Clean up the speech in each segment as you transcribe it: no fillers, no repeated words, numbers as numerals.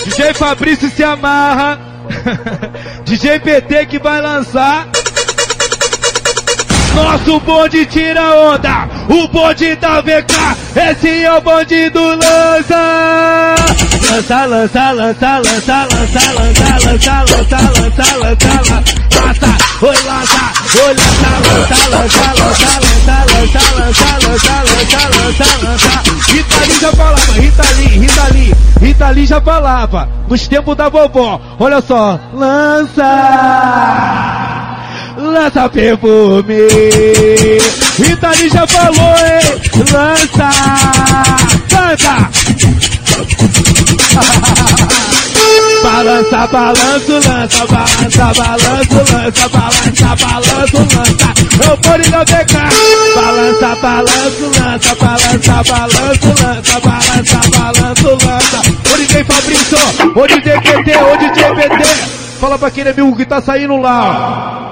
DJ Fabrício se amarra. DJ PT que vai lançar. Nosso bonde tira onda, o bonde da VK, esse é o bonde do lança. Lança, lança, lança, lança, lança, lança, lança, lança, lança, lança, lança, oi lança, oi lança, lança, lança, lança, lança, lança, lança, lança, lança, lança. Ritali já falava, Ritali já falava, nos tempos da vovó, olha só, lança. Lança perfume, Ritali já falou, hein? Lança, canta. Balança, balanço, lança, balança, balanço, lança, balança, balanço, lança. Eu vou ligar o VK. Balança, balanço, lança, balança, balanço, lança, balança, balanço, lança. Ô DJ Fabrício, ô DJ PT, ô DJ PT. Fala pra aquele amigo que tá saindo lá, ó.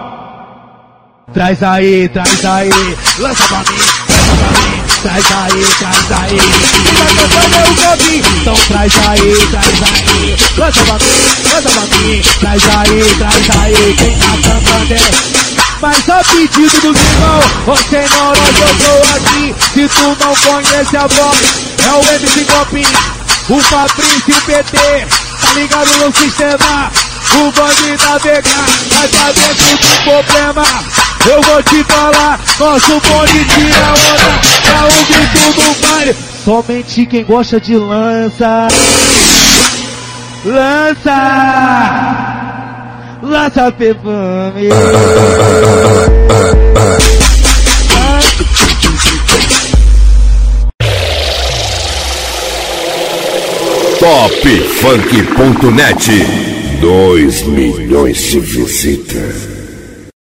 Traz aí, lança pra mim, traz aí, tá cantando é o Gabi, então traz aí, lança pra mim, traz aí, quem tá cantando é. Mas a pedido do irmão, você não jogou aqui, se tu não conhece a voz, é o MC Copinho, o Fabrício e o PT, tá ligado no sistema, o bonde da VK, vai saber que tem problema. Eu vou te falar, nosso bonde tira onda, é o grito do baile. Somente quem gosta de lança, lança perfume. Topfunk.net 2 milhões de visitas.